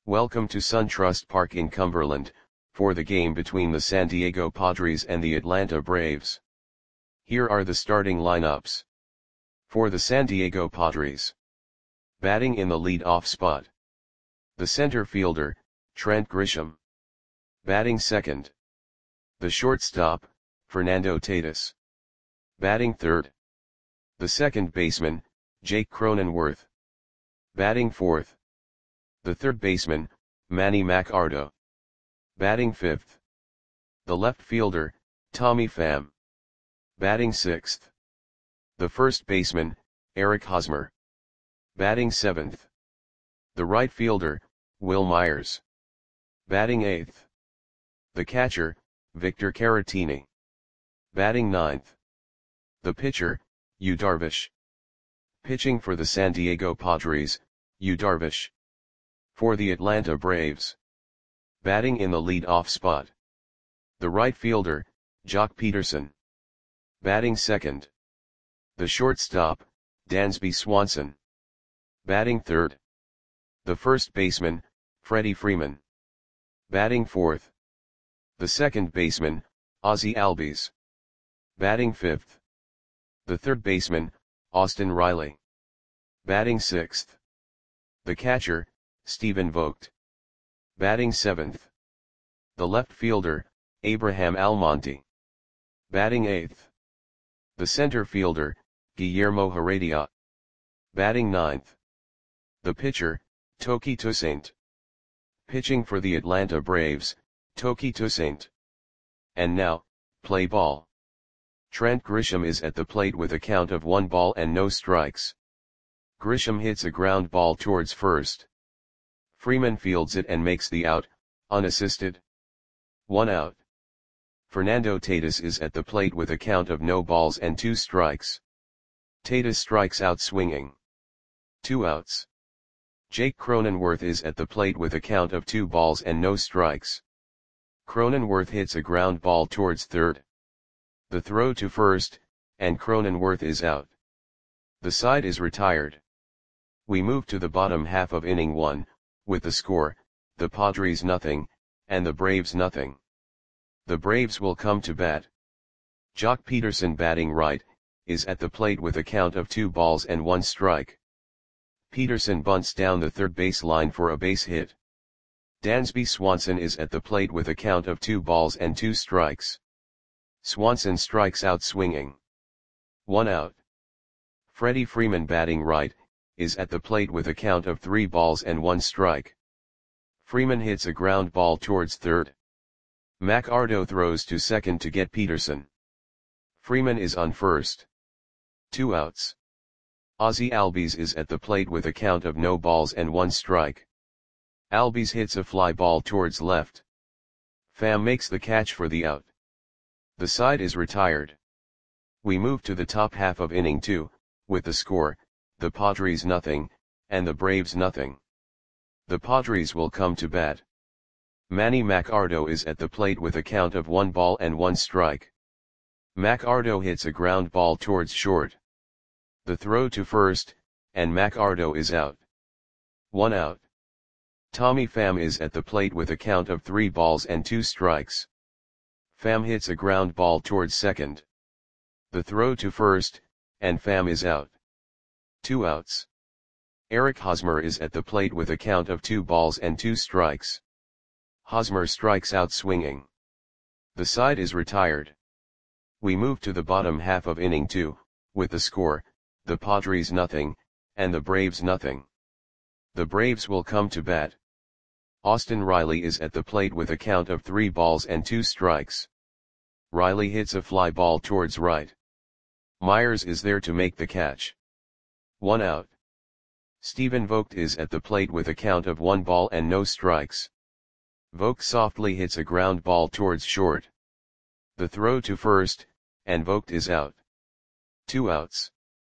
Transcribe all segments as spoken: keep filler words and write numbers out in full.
Welcome to SunTrust Park in Cumberland, for the game between the San Diego Padres and the Atlanta Braves. Here are the starting lineups. For the San Diego Padres. Batting in the lead-off spot. The center fielder, Trent Grisham. Batting second. The shortstop, Fernando Tatis. Batting third. The second baseman, Jake Cronenworth. Batting fourth. The third baseman, Manny Machado. Batting fifth. The left fielder, Tommy Pham. Batting sixth. The first baseman, Eric Hosmer. Batting seventh. The right fielder, Wil Myers. Batting eighth. The catcher, Victor Caratini. Batting ninth. The pitcher, Yu Darvish. Pitching for the San Diego Padres, Yu Darvish. For the Atlanta Braves. Batting in the lead-off spot. The right fielder, Joc Pederson. Batting second. The shortstop, Dansby Swanson. Batting third. The first baseman, Freddie Freeman. Batting fourth. The second baseman, Ozzie Albies. Batting fifth. The third baseman, Austin Riley. Batting sixth. The catcher, Stephen Vogt. Batting seventh. The left fielder, Abraham Almonte. Batting eighth. The center fielder, Guillermo Heredia. Batting ninth. The pitcher, Touki Toussaint. Pitching for the Atlanta Braves, Touki Toussaint. And now, play ball. Trent Grisham is at the plate with a count of one ball and no strikes. Grisham hits a ground ball towards first. Freeman fields it and makes the out, unassisted. One out. Fernando Tatis is at the plate with a count of no balls and two strikes. Tatis strikes out swinging. Two outs. Jake Cronenworth is at the plate with a count of two balls and no strikes. Cronenworth hits a ground ball towards third. The throw to first, and Cronenworth is out. The side is retired. We move to the bottom half of inning one, with the score, the Padres nothing, and the Braves nothing. The Braves will come to bat. Joc Pederson batting right, is at the plate with a count of two balls and one strike. Pederson bunts down the third base line for a base hit. Dansby Swanson is at the plate with a count of two balls and two strikes. Swanson strikes out swinging. One out. Freddie Freeman batting right, is at the plate with a count of three balls and one strike. Freeman hits a ground ball towards third. Machado throws to second to get Pederson. Freeman is on first. Two outs. Ozzie Albies is at the plate with a count of no balls and one strike. Albies hits a fly ball towards left. Pham makes the catch for the out. The side is retired. We move to the top half of inning two, with the score, the Padres nothing, and the Braves nothing. The Padres will come to bat. Manny Machado is at the plate with a count of one ball and one strike. Machado hits a ground ball towards short. The throw to first, and Machado is out. One out. Tommy Pham is at the plate with a count of three balls and two strikes. Pham hits a ground ball towards second. The throw to first, and Pham is out. Two outs. Eric Hosmer is at the plate with a count of two balls and two strikes. Hosmer strikes out swinging. The side is retired. We move to the bottom half of inning two, with the score, the Padres nothing, and the Braves nothing. The Braves will come to bat. Austin Riley is at the plate with a count of three balls and two strikes. Riley hits a fly ball towards right. Myers is there to make the catch. One out. Stephen Vogt is at the plate with a count of one ball and no strikes. Vogt softly hits a ground ball towards short. The throw to first, and Vogt is out. Two outs.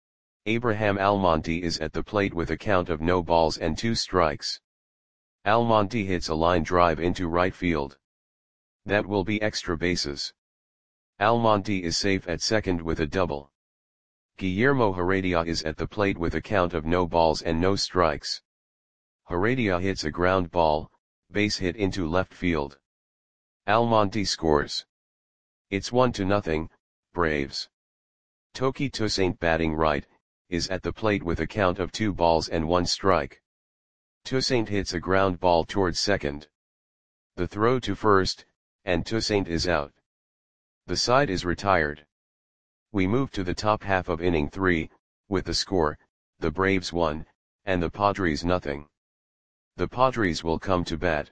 Abraham Almonte is at the plate with a count of no balls and two strikes. Almonte hits a line drive into right field. That will be extra bases. Almonte is safe at second with a double. Guillermo Heredia is at the plate with a count of no balls and no strikes. Heredia hits a ground ball, base hit into left field. Almonte scores. It's one to nothing, Braves. Toki Toussaint batting right, is at the plate with a count of two balls and one strike. Toussaint hits a ground ball towards second. The throw to first, and Toussaint is out. The side is retired. We move to the top half of inning three, with the score, the Braves one, and the Padres nothing. The Padres will come to bat.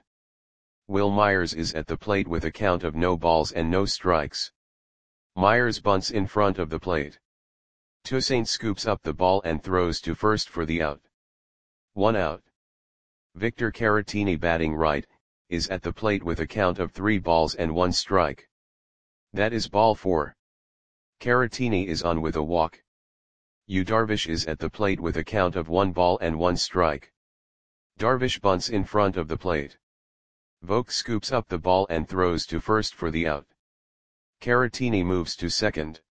Will Myers is at the plate with a count of no balls and no strikes. Myers bunts in front of the plate. Toussaint scoops up the ball and throws to first for the out. One out. Victor Caratini batting right, is at the plate with a count of three balls and one strike. That is ball four. Caratini is on with a walk. Yu Darvish is at the plate with a count of one ball and one strike. Darvish bunts in front of the plate. Vogt scoops up the ball and throws to first for the out. Caratini moves to second.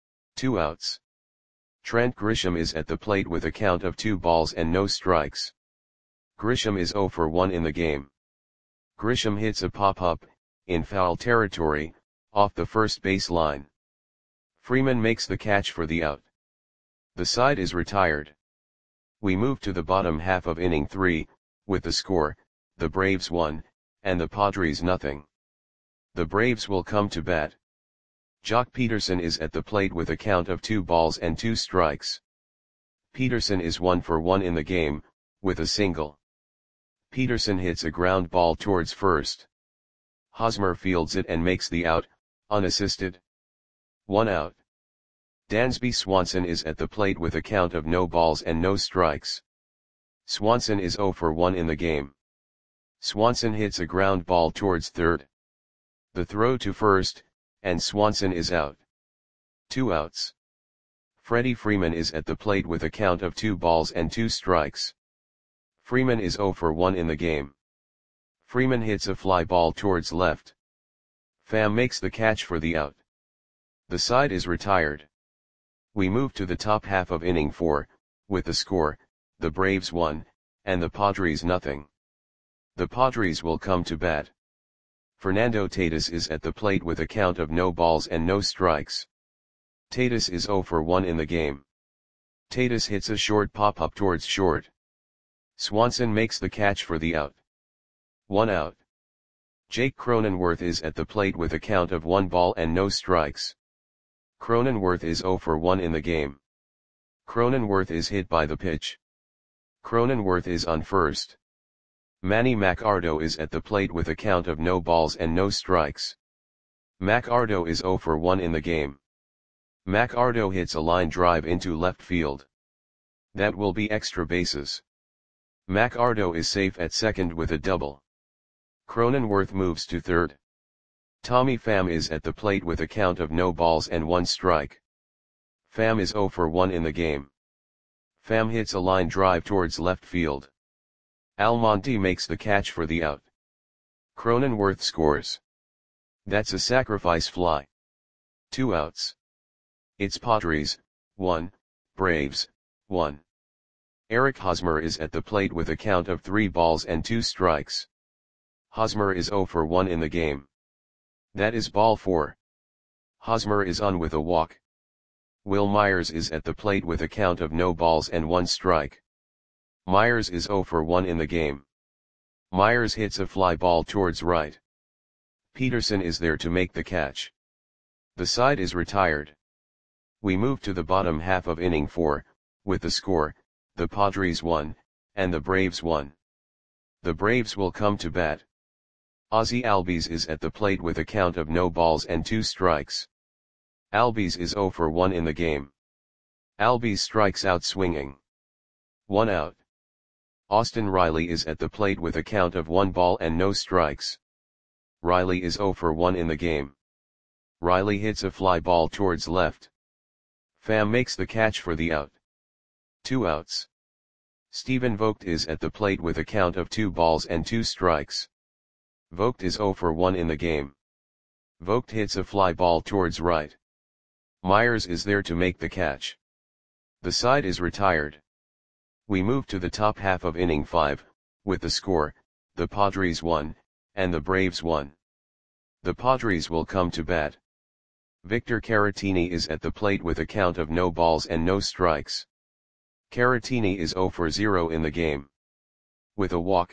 Two outs. Trent Grisham is at the plate with a count of two balls and no strikes. Grisham is oh for one in the game. Grisham hits a pop-up, in foul territory, off the first base line. Freeman makes the catch for the out. The side is retired. We move to the bottom half of inning three, with the score, the Braves one, and the Padres nothing. The Braves will come to bat. Jock Peterson is at the plate with a count of two balls and two strikes. Peterson is one for one in the game, with a single. Peterson hits a ground ball towards first. Hosmer fields it and makes the out, unassisted. One out. Dansby Swanson is at the plate with a count of no balls and no strikes. Swanson is oh for one in the game. Swanson hits a ground ball towards third. The throw to first, and Swanson is out. Two outs. Freddie Freeman is at the plate with a count of two balls and two strikes. Freeman is oh for one in the game. Freeman hits a fly ball towards left. Pham makes the catch for the out. The side is retired. We move to the top half of inning four, with the score, the Braves one, and the Padres nothing. The Padres will come to bat. Fernando Tatis is at the plate with a count of no balls and no strikes. Tatis is oh for one in the game. Tatis hits a short pop-up towards short. Swanson makes the catch for the out. One out. Jake Cronenworth is at the plate with a count of one ball and no strikes. Cronenworth is oh for one in the game. Cronenworth is hit by the pitch. Cronenworth is on first. Manny Machado is at the plate with a count of no balls and no strikes. Machado is oh for one in the game. Machado hits a line drive into left field. That will be extra bases. Machado is safe at second with a double. Cronenworth moves to third. Tommy Pham is at the plate with a count of no balls and one strike. Pham is oh for one in the game. Pham hits a line drive towards left field. Almonte makes the catch for the out. Cronenworth scores. That's a sacrifice fly. Two outs. It's Padres, one, Braves, one. Eric Hosmer is at the plate with a count of three balls and two strikes. Hosmer is oh for one in the game. That is ball four. Hosmer is on with a walk. Will Myers is at the plate with a count of no balls and one strike. Myers is oh for one in the game. Myers hits a fly ball towards right. Peterson is there to make the catch. The side is retired. We move to the bottom half of inning four, with the score, the Padres one, and the Braves one. The Braves will come to bat. Ozzie Albies is at the plate with a count of no balls and two strikes. Albies is oh for one in the game. Albies strikes out swinging. One out. Austin Riley is at the plate with a count of one ball and no strikes. Riley is oh for one in the game. Riley hits a fly ball towards left. Pham makes the catch for the out. Two outs. Stephen Vogt is at the plate with a count of two balls and two strikes. Vogt is oh for one in the game. Vogt hits a fly ball towards right. Myers is there to make the catch. The side is retired. We move to the top half of inning five, with the score, the Padres one, and the Braves one. The Padres will come to bat. Victor Caratini is at the plate with a count of no balls and no strikes. Caratini is zero for zero in the game. With a walk,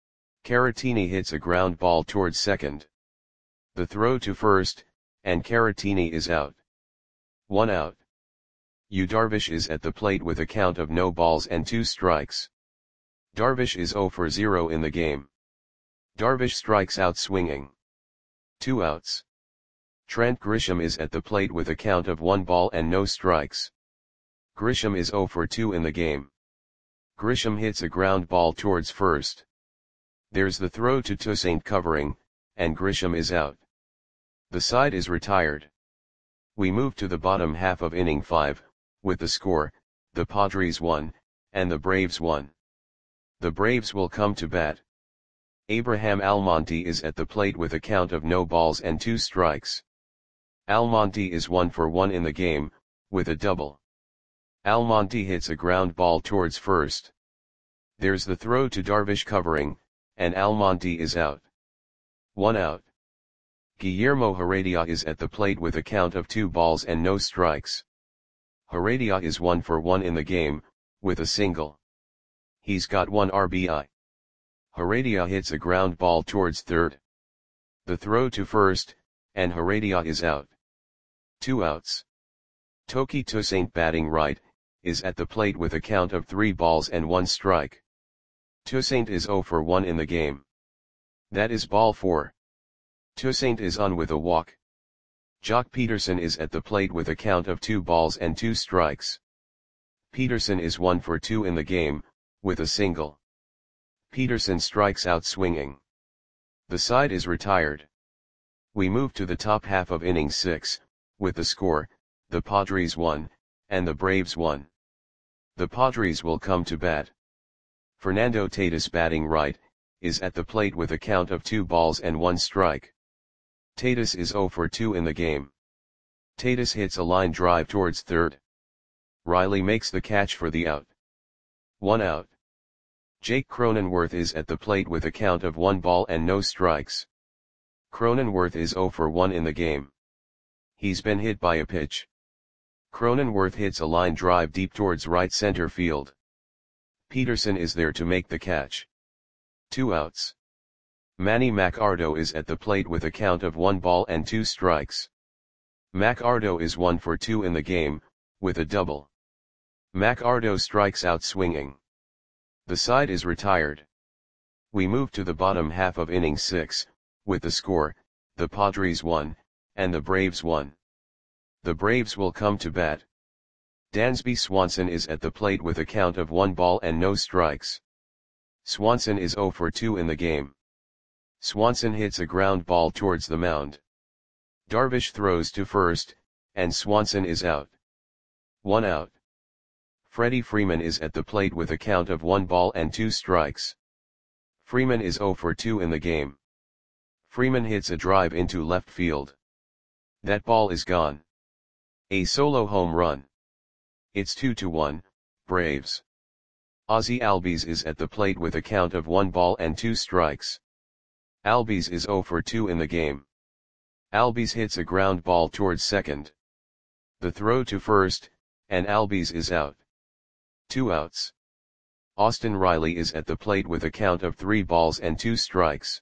Caratini hits a ground ball towards second. The throw to first, and Caratini is out. One out. Yu Darvish is at the plate with a count of no balls and two strikes. Darvish is zero for zero in the game. Darvish strikes out swinging. Two outs. Trent Grisham is at the plate with a count of one ball and no strikes. Grisham is zero for two in the game. Grisham hits a ground ball towards first. There's the throw to Toussaint covering, and Grisham is out. The side is retired. We move to the bottom half of inning five, with the score, the Padres one, and the Braves one. The Braves will come to bat. Abraham Almonte is at the plate with a count of no balls and two strikes. Almonte is one for one in the game, with a double. Almonte hits a ground ball towards first. There's the throw to Darvish covering, and Almonte is out. One out. Guillermo Heredia is at the plate with a count of two balls and no strikes. Heredia is one for one in the game, with a single. He's got one R B I. Heredia hits a ground ball towards third. The throw to first, and Heredia is out. Two outs. Toki Toussaint batting right, is at the plate with a count of three balls and one strike. Toussaint is zero for one in the game. That is ball four. Toussaint is on with a walk. Jock Peterson is at the plate with a count of two balls and two strikes. Peterson is one for two in the game, with a single. Peterson strikes out swinging. The side is retired. We move to the top half of inning six, with the score, the Padres one, and the Braves one. The Padres will come to bat. Fernando Tatis batting right, is at the plate with a count of two balls and one strike. Tatis is zero for two in the game. Tatis hits a line drive towards third. Riley makes the catch for the out. One out. Jake Cronenworth is at the plate with a count of one ball and no strikes. Cronenworth is zero for one in the game. He's been hit by a pitch. Cronenworth hits a line drive deep towards right center field. Peterson is there to make the catch. Two outs. Manny Machado is at the plate with a count of one ball and two strikes. Machado is one for two in the game, with a double. Machado strikes out swinging. The side is retired. We move to the bottom half of inning six, with the score, the Padres one, and the Braves one. The Braves will come to bat. Dansby Swanson is at the plate with a count of one ball and no strikes. Swanson is zero for two in the game. Swanson hits a ground ball towards the mound. Darvish throws to first, and Swanson is out. One out. Freddie Freeman is at the plate with a count of one ball and two strikes. Freeman is zero for two in the game. Freeman hits a drive into left field. That ball is gone. A solo home run. It's two to one, Braves. Ozzie Albies is at the plate with a count of one ball and two strikes. Albies is zero for two in the game. Albies hits a ground ball towards second. The throw to first, and Albies is out. Two outs. Austin Riley is at the plate with a count of three balls and two strikes.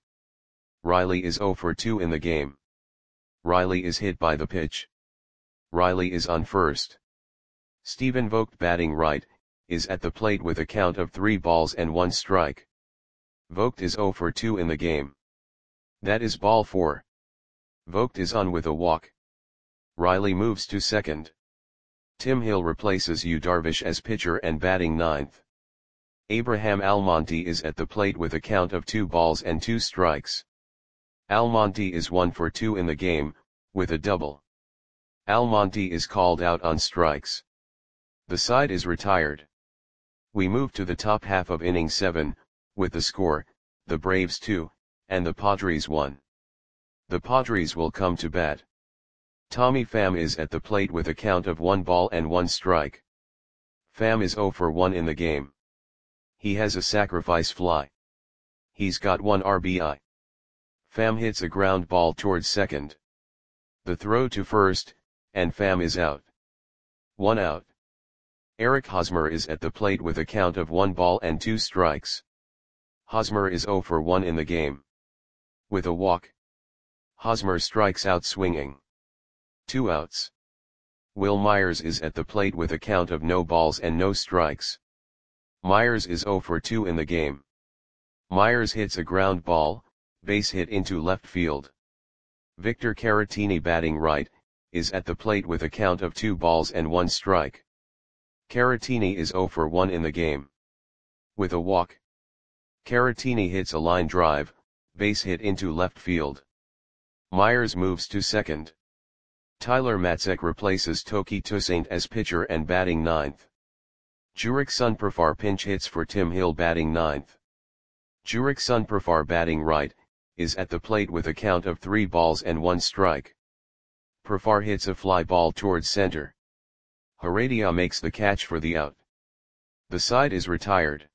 Riley is zero for two in the game. Riley is hit by the pitch. Riley is on first. Stephen Vogt batting right, is at the plate with a count of three balls and one strike. Vogt is zero for two in the game. That is ball four. Vogt is on with a walk. Riley moves to second. Tim Hill replaces Yu Darvish as pitcher and batting ninth. Abraham Almonte is at the plate with a count of two balls and two strikes. Almonte is one for two in the game, with a double. Almonte is called out on strikes. The side is retired. We move to the top half of inning seven, with the score, the Braves two, and the Padres one. The Padres will come to bat. Tommy Pham is at the plate with a count of one ball and one strike. Pham is zero for one in the game. He has a sacrifice fly. He's got one R B I. Pham hits a ground ball towards second. The throw to first, and Pham is out. One out. Eric Hosmer is at the plate with a count of one ball and two strikes. Hosmer is zero for one in the game. With a walk, Hosmer strikes out swinging. Two outs. Wil Myers is at the plate with a count of no balls and no strikes. Myers is zero for two in the game. Myers hits a ground ball, base hit into left field. Victor Caratini, batting right, is at the plate with a count of two balls and one strike. Caratini is zero for one in the game. With a walk, Caratini hits a line drive, base hit into left field. Myers moves to second. Tyler Matzek replaces Toki Toussaint as pitcher and batting ninth. Jurick Sunprafar pinch hits for Tim Hill, batting ninth. Jurick Sunprafar, batting right, is at the plate with a count of three balls and one strike. Profar hits a fly ball towards center. Heredia makes the catch for the out. The side is retired.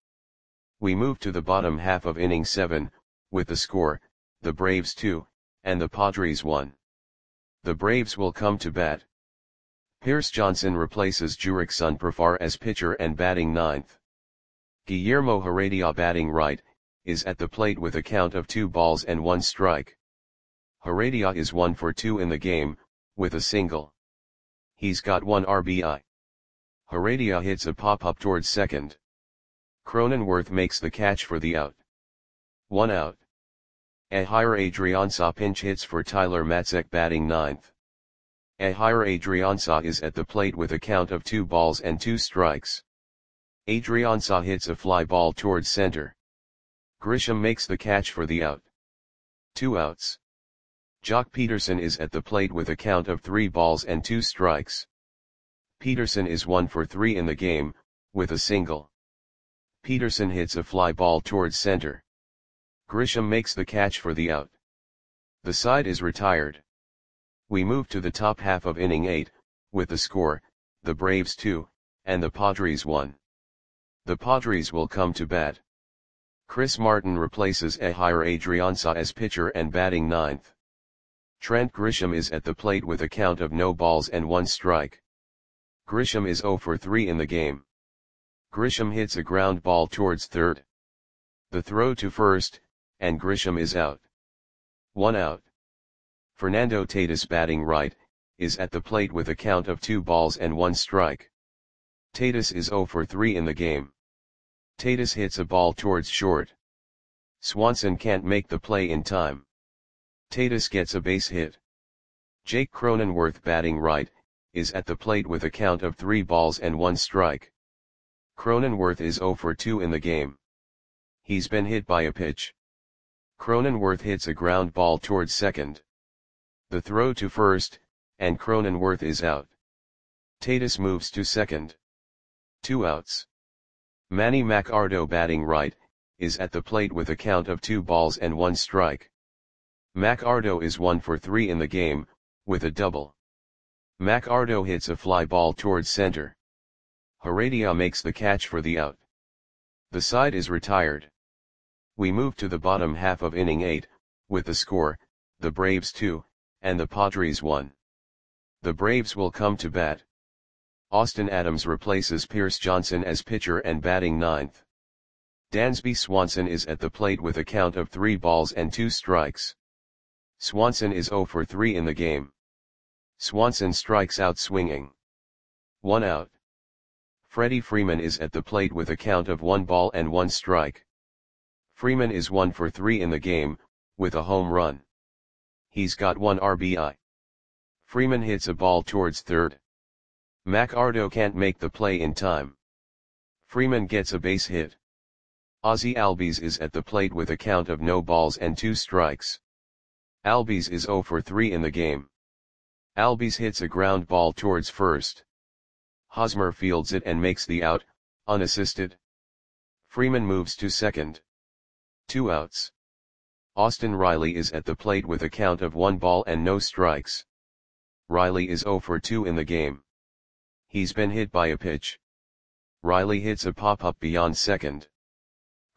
We move to the bottom half of inning seven, with the score, the Braves two, and the Padres one. The Braves will come to bat. Pierce Johnson replaces Jurick Sunprafar as pitcher and batting ninth. Guillermo Heredia, batting right, is at the plate with a count of two balls and one strike. Heredia is one for two in the game, with a single. He's got one R B I. Heredia hits a pop-up towards second. Cronenworth makes the catch for the out. One out. Ehire Adrianza pinch hits for Tyler Matzek, batting ninth. Ehire Adrianza is at the plate with a count of two balls and two strikes. Adrianza hits a fly ball towards center. Grisham makes the catch for the out. Two outs. Jock Peterson is at the plate with a count of three balls and two strikes. Peterson is one for three in the game, with a single. Peterson hits a fly ball towards center. Grisham makes the catch for the out. The side is retired. We move to the top half of inning eight, with the score, the Braves two, and the Padres one. The Padres will come to bat. Chris Martin replaces Ehire Adrianza as pitcher and batting ninth. Trent Grisham is at the plate with a count of no balls and one strike. Grisham is zero for three in the game. Grisham hits a ground ball towards third. The throw to first, and Grisham is out. One out. Fernando Tatis, batting right, is at the plate with a count of two balls and one strike. Tatis is zero for three in the game. Tatis hits a ball towards short. Swanson can't make the play in time. Tatis gets a base hit. Jake Cronenworth, batting right, is at the plate with a count of three balls and one strike. Cronenworth is zero for two in the game. He's been hit by a pitch. Cronenworth hits a ground ball towards second. The throw to first, and Cronenworth is out. Tatis moves to second. Two outs. Manny Machado, batting right, is at the plate with a count of two balls and one strike. Machado is one for three in the game, with a double. Machado hits a fly ball towards center. Heredia makes the catch for the out. The side is retired. We move to the bottom half of inning eight, with the score, the Braves two, and the Padres one. The Braves will come to bat. Austin Adams replaces Pierce Johnson as pitcher and batting ninth. Dansby Swanson is at the plate with a count of three balls and two strikes. Swanson is zero for three in the game. Swanson strikes out swinging. One out. Freddie Freeman is at the plate with a count of one ball and one strike. Freeman is one for three in the game, with a home run. He's got one R B I. Freeman hits a ball towards third. Machado can't make the play in time. Freeman gets a base hit. Ozzie Albies is at the plate with a count of no balls and two strikes. Albies is zero for three in the game. Albies hits a ground ball towards first. Hosmer fields it and makes the out, unassisted. Freeman moves to second. Two outs. Austin Riley is at the plate with a count of one ball and no strikes. Riley is zero for two in the game. He's been hit by a pitch. Riley hits a pop-up beyond second.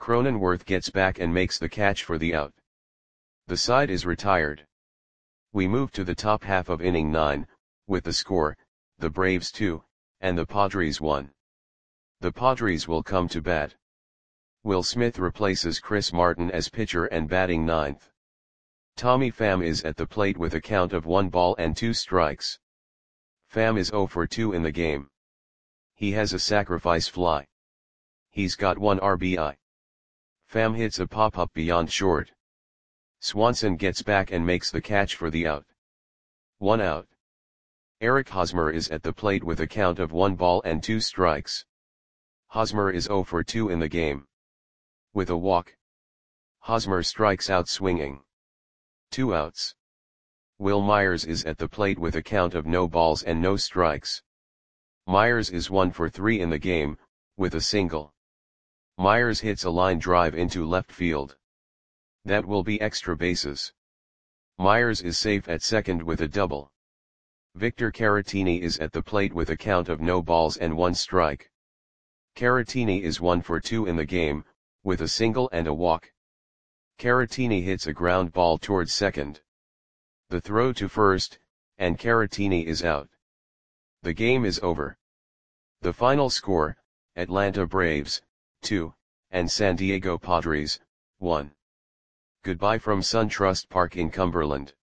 Cronenworth gets back and makes the catch for the out. The side is retired. We move to the top half of inning nine, with the score, the Braves two, and the Padres one. The Padres will come to bat. Will Smith replaces Chris Martin as pitcher and batting ninth. Tommy Pham is at the plate with a count of one ball and two strikes. Pham is oh for two in the game. He has a sacrifice fly. He's got one R B I. Pham hits a pop-up beyond short. Swanson gets back and makes the catch for the out. One out. Eric Hosmer is at the plate with a count of one ball and two strikes. Hosmer is oh for two in the game. With a walk. Hosmer strikes out swinging. Two outs. Will Myers is at the plate with a count of no balls and no strikes. Myers is one for three in the game, with a single. Myers hits a line drive into left field. That will be extra bases. Myers is safe at second with a double. Victor Caratini is at the plate with a count of no balls and one strike. Caratini is one for two in the game, with a single and a walk. Caratini hits a ground ball towards second. The throw to first, and Caratini is out. The game is over. The final score, Atlanta Braves, two, and San Diego Padres, one. Goodbye from SunTrust Park in Cumberland.